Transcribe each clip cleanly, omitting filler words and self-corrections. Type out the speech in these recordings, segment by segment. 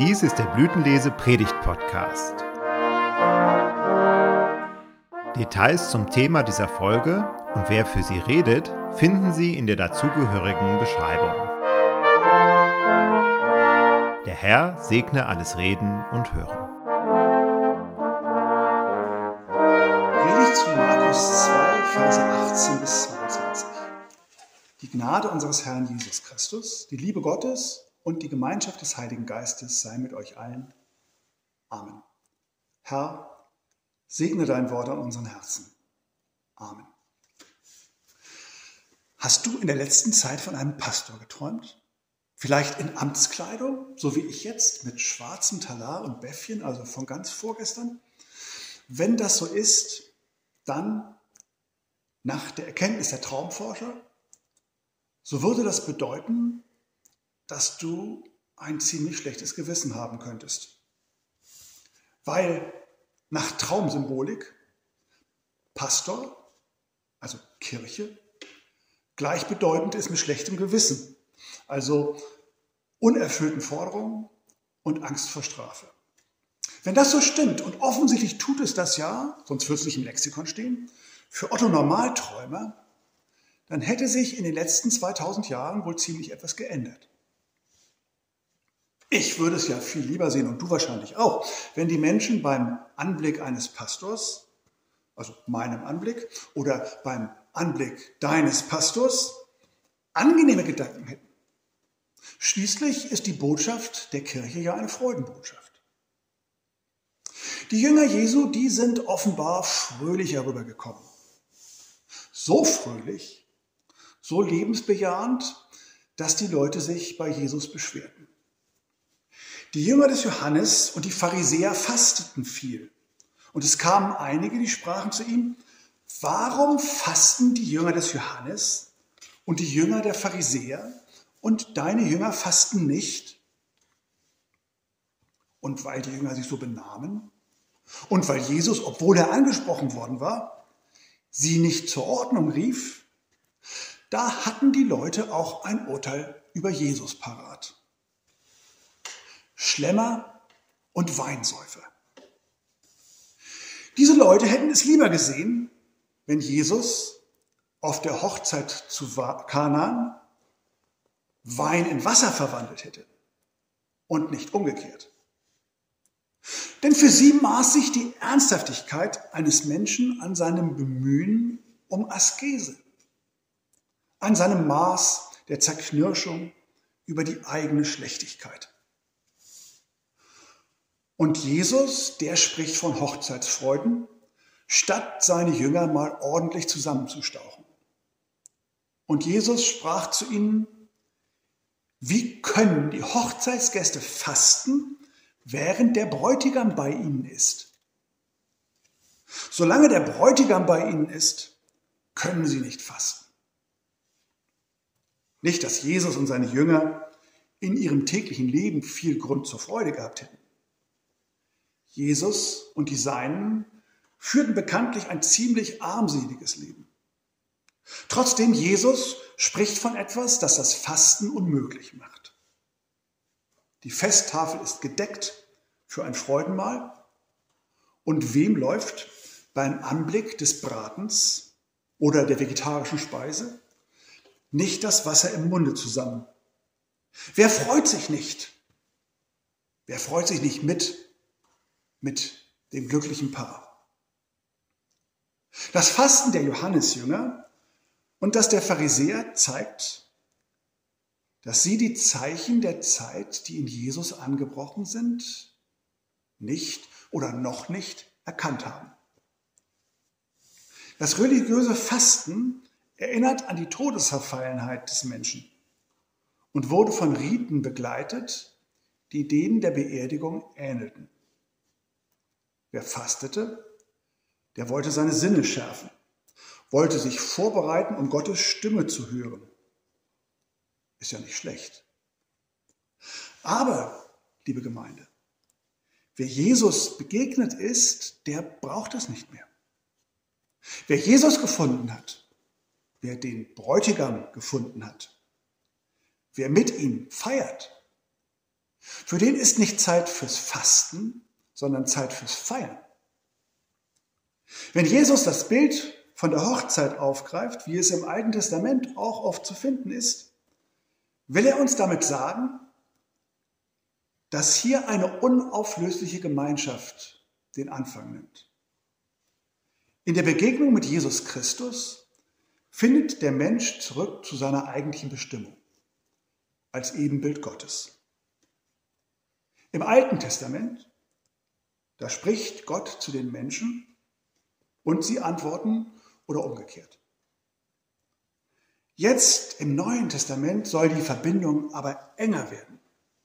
Dies ist der Blütenlese-Predigt-Podcast. Details zum Thema dieser Folge und wer für sie redet, finden Sie in der dazugehörigen Beschreibung. Der Herr segne alles Reden und Hören. Predigt zu Markus 2, Verse 18 bis 22. Die Gnade unseres Herrn Jesus Christus, die Liebe Gottes und die Gemeinschaft des Heiligen Geistes sei mit euch allen. Amen. Herr, segne dein Wort an unseren Herzen. Amen. Hast du in der letzten Zeit von einem Pastor geträumt? Vielleicht in Amtskleidung, so wie ich jetzt, mit schwarzem Talar und Bäffchen, also von ganz vorgestern? Wenn das so ist, dann nach der Erkenntnis der Traumforscher, so würde das bedeuten, dass du ein ziemlich schlechtes Gewissen haben könntest. Weil nach Traumsymbolik Pastor, also Kirche, gleichbedeutend ist mit schlechtem Gewissen, also unerfüllten Forderungen und Angst vor Strafe. Wenn das so stimmt, und offensichtlich tut es das ja, sonst würde es nicht im Lexikon stehen, für Otto Normalträumer, dann hätte sich in den letzten 2000 Jahren wohl ziemlich etwas geändert. Ich würde es ja viel lieber sehen, und du wahrscheinlich auch, wenn die Menschen beim Anblick eines Pastors, also meinem Anblick, oder beim Anblick deines Pastors, angenehme Gedanken hätten. Schließlich ist die Botschaft der Kirche ja eine Freudenbotschaft. Die Jünger Jesu, die sind offenbar fröhlich herübergekommen. So fröhlich, so lebensbejahend, dass die Leute sich bei Jesus beschwerten. Die Jünger des Johannes und die Pharisäer fasteten viel. Und es kamen einige, die sprachen zu ihm: Warum fasten die Jünger des Johannes und die Jünger der Pharisäer und deine Jünger fasten nicht? Und weil die Jünger sich so benahmen und weil Jesus, obwohl er angesprochen worden war, sie nicht zur Ordnung rief, da hatten die Leute auch ein Urteil über Jesus parat. Schlemmer und Weinsäufer. Diese Leute hätten es lieber gesehen, wenn Jesus auf der Hochzeit zu Kanaan Wein in Wasser verwandelt hätte und nicht umgekehrt. Denn für sie maß sich die Ernsthaftigkeit eines Menschen an seinem Bemühen um Askese, an seinem Maß der Zerknirschung über die eigene Schlechtigkeit. Und Jesus, der spricht von Hochzeitsfreuden, statt seine Jünger mal ordentlich zusammenzustauchen. Und Jesus sprach zu ihnen: Wie können die Hochzeitsgäste fasten, während der Bräutigam bei ihnen ist? Solange der Bräutigam bei ihnen ist, können sie nicht fasten. Nicht, dass Jesus und seine Jünger in ihrem täglichen Leben viel Grund zur Freude gehabt hätten. Jesus und die Seinen führten bekanntlich ein ziemlich armseliges Leben. Trotzdem, Jesus spricht von etwas, das das Fasten unmöglich macht. Die Festtafel ist gedeckt für ein Freudenmahl. Und wem läuft beim Anblick des Bratens oder der vegetarischen Speise nicht das Wasser im Munde zusammen? Wer freut sich nicht? Wer freut sich nicht mit dem glücklichen Paar? Das Fasten der Johannesjünger und das der Pharisäer zeigt, dass sie die Zeichen der Zeit, die in Jesus angebrochen sind, nicht oder noch nicht erkannt haben. Das religiöse Fasten erinnert an die Todesverfallenheit des Menschen und wurde von Riten begleitet, die denen der Beerdigung ähnelten. Wer fastete, der wollte seine Sinne schärfen, wollte sich vorbereiten, um Gottes Stimme zu hören. Ist ja nicht schlecht. Aber, liebe Gemeinde, wer Jesus begegnet ist, der braucht das nicht mehr. Wer Jesus gefunden hat, wer den Bräutigam gefunden hat, wer mit ihm feiert, Für den ist nicht Zeit fürs Fasten, sondern Zeit fürs Feiern. Wenn Jesus das Bild von der Hochzeit aufgreift, wie es im Alten Testament auch oft zu finden ist, will er uns damit sagen, dass hier eine unauflösliche Gemeinschaft den Anfang nimmt. In der Begegnung mit Jesus Christus findet der Mensch zurück zu seiner eigentlichen Bestimmung, als Ebenbild Gottes. Im Alten Testament, da spricht Gott zu den Menschen und sie antworten oder umgekehrt. Jetzt im Neuen Testament soll die Verbindung aber enger werden.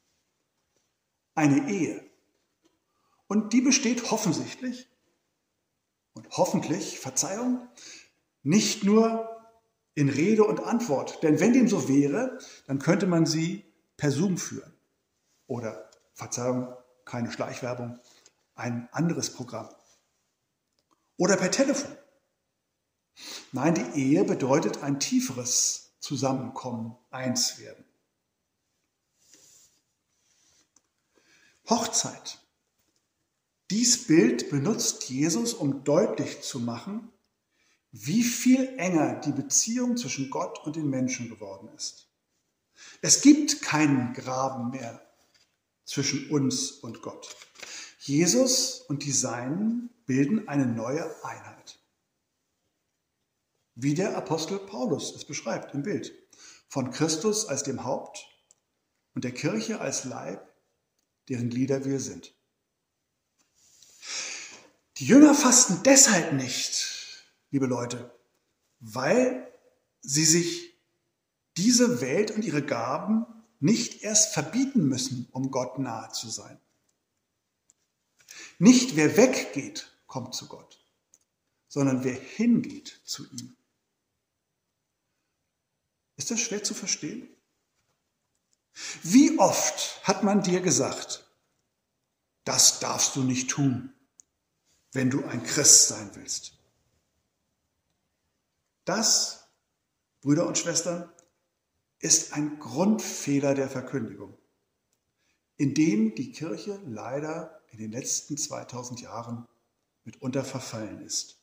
Eine Ehe. Und die besteht offensichtlich und hoffentlich, Verzeihung, nicht nur in Rede und Antwort. Denn wenn dem so wäre, dann könnte man sie per Zoom führen. Oder, Verzeihung, keine Schleichwerbung, ein anderes Programm. Oder per Telefon. Nein, die Ehe bedeutet ein tieferes Zusammenkommen, eins werden. Hochzeit. Dies Bild benutzt Jesus, um deutlich zu machen, wie viel enger die Beziehung zwischen Gott und den Menschen geworden ist. Es gibt keinen Graben mehr zwischen uns und Gott. Jesus und die Seinen bilden eine neue Einheit. Wie der Apostel Paulus es beschreibt im Bild. Von Christus als dem Haupt und der Kirche als Leib, deren Glieder wir sind. Die Jünger fasten deshalb nicht, liebe Leute, weil sie sich diese Welt und ihre Gaben nicht erst verbieten müssen, um Gott nahe zu sein. Nicht wer weggeht, kommt zu Gott, sondern wer hingeht zu ihm. Ist das schwer zu verstehen? Wie oft hat man dir gesagt, das darfst du nicht tun, wenn du ein Christ sein willst? Das, Brüder und Schwestern, ist ein Grundfehler der Verkündigung, in dem die Kirche leider in den letzten 2000 Jahren mitunter verfallen ist.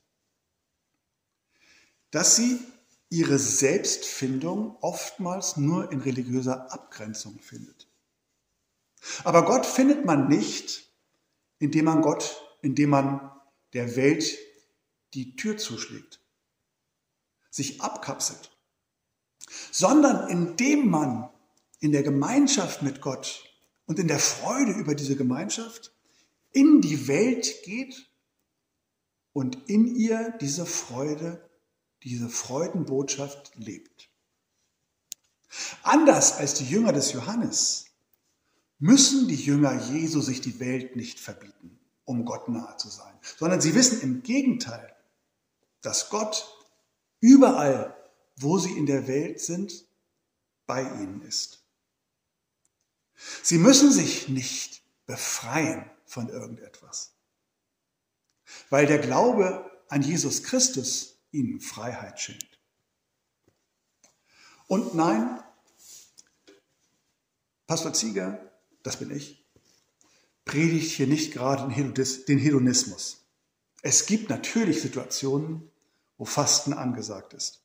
Dass sie ihre Selbstfindung oftmals nur in religiöser Abgrenzung findet. Aber Gott findet man nicht, indem man der Welt die Tür zuschlägt, sich abkapselt, sondern indem man in der Gemeinschaft mit Gott und in der Freude über diese Gemeinschaft in die Welt geht und in ihr diese Freudenbotschaft lebt. Anders als die Jünger des Johannes müssen die Jünger Jesu sich die Welt nicht verbieten, um Gott nahe zu sein, sondern sie wissen im Gegenteil, dass Gott überall, wo sie in der Welt sind, bei ihnen ist. Sie müssen sich nicht befreien von irgendetwas, weil der Glaube an Jesus Christus ihnen Freiheit schenkt. Und nein, Pastor Zieger, das bin ich, predigt hier nicht gerade den Hedonismus. Es gibt natürlich Situationen, wo Fasten angesagt ist.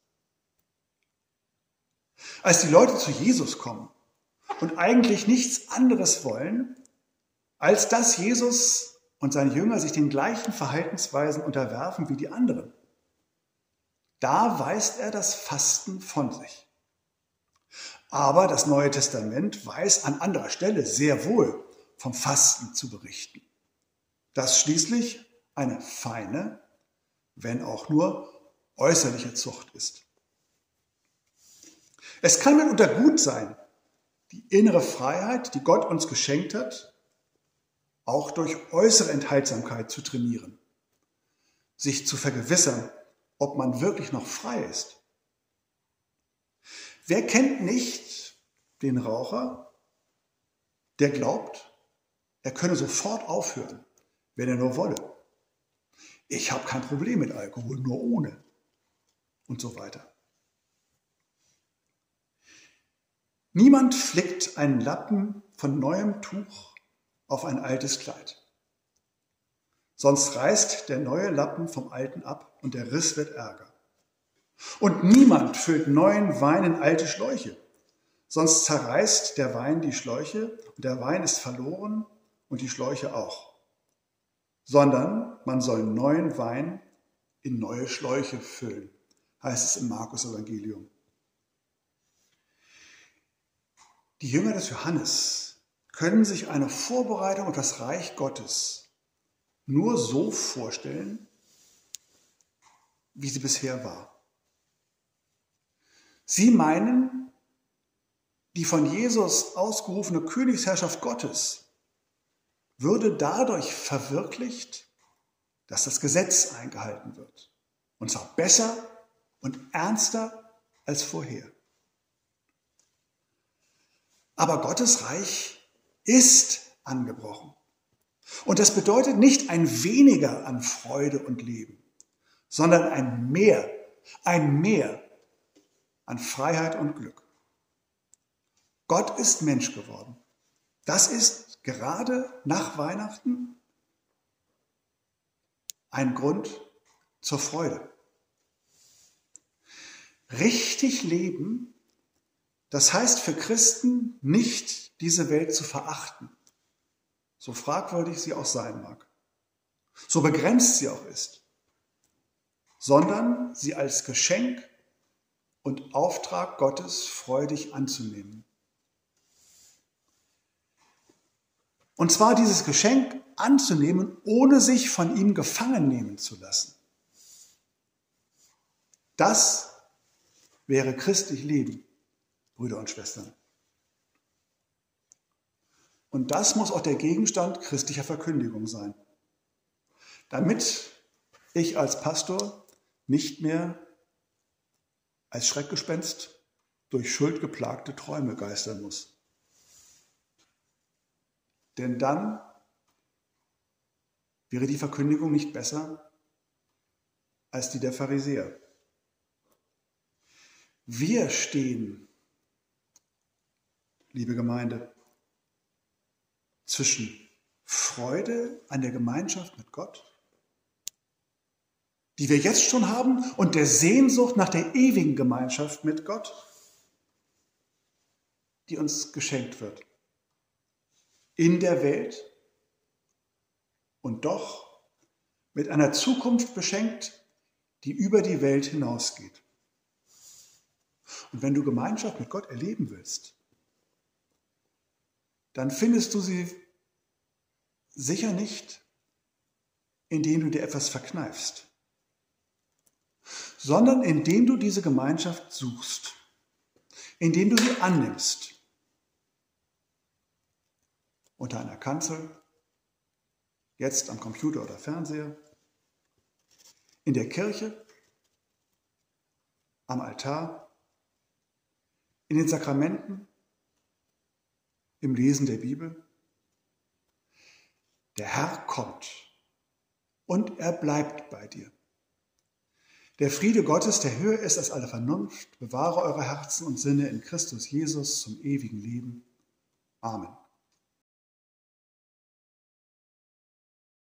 Als die Leute zu Jesus kommen und eigentlich nichts anderes wollen, als dass Jesus und seine Jünger sich den gleichen Verhaltensweisen unterwerfen wie die anderen, da weist er das Fasten von sich. Aber das Neue Testament weiß an anderer Stelle sehr wohl vom Fasten zu berichten, das schließlich eine feine, wenn auch nur äußerliche Zucht ist. Es kann mitunter gut sein, die innere Freiheit, die Gott uns geschenkt hat, auch durch äußere Enthaltsamkeit zu trainieren, sich zu vergewissern, ob man wirklich noch frei ist. Wer kennt nicht den Raucher, der glaubt, er könne sofort aufhören, wenn er nur wolle? Ich habe kein Problem mit Alkohol, nur ohne. Und so weiter. Niemand flickt einen Lappen von neuem Tuch auf ein altes Kleid. Sonst reißt der neue Lappen vom alten ab und der Riss wird ärger. Und niemand füllt neuen Wein in alte Schläuche. Sonst zerreißt der Wein die Schläuche und der Wein ist verloren und die Schläuche auch. Sondern man soll neuen Wein in neue Schläuche füllen, heißt es im Markus-Evangelium. Die Jünger des Johannes können sich eine Vorbereitung auf das Reich Gottes nur so vorstellen, wie sie bisher war. Sie meinen, die von Jesus ausgerufene Königsherrschaft Gottes würde dadurch verwirklicht, dass das Gesetz eingehalten wird. Und zwar besser und ernster als vorher. Aber Gottes Reich ist angebrochen. Und das bedeutet nicht ein Weniger an Freude und Leben, sondern ein Mehr an Freiheit und Glück. Gott ist Mensch geworden. Das ist gerade nach Weihnachten ein Grund zur Freude. Richtig leben, das heißt für Christen nicht diese Welt zu verachten, so fragwürdig sie auch sein mag, so begrenzt sie auch ist, sondern sie als Geschenk und Auftrag Gottes freudig anzunehmen. Und zwar dieses Geschenk anzunehmen, ohne sich von ihm gefangen nehmen zu lassen. Das wäre christlich Leben, Brüder und Schwestern. Und das muss auch der Gegenstand christlicher Verkündigung sein, damit ich als Pastor nicht mehr als Schreckgespenst durch schuldgeplagte Träume geistern muss. Denn dann wäre die Verkündigung nicht besser als die der Pharisäer. Wir stehen, liebe Gemeinde, zwischen Freude an der Gemeinschaft mit Gott, die wir jetzt schon haben, und der Sehnsucht nach der ewigen Gemeinschaft mit Gott, die uns geschenkt wird. In der Welt und doch mit einer Zukunft beschenkt, die über die Welt hinausgeht. Und wenn du Gemeinschaft mit Gott erleben willst, dann findest du sie sicher nicht, indem du dir etwas verkneifst, sondern indem du diese Gemeinschaft suchst, indem du sie annimmst. Unter einer Kanzel, jetzt am Computer oder Fernseher, in der Kirche, am Altar, in den Sakramenten, im Lesen der Bibel. Der Herr kommt und er bleibt bei dir. Der Friede Gottes, der höher ist als alle Vernunft, bewahre eure Herzen und Sinne in Christus Jesus zum ewigen Leben. Amen.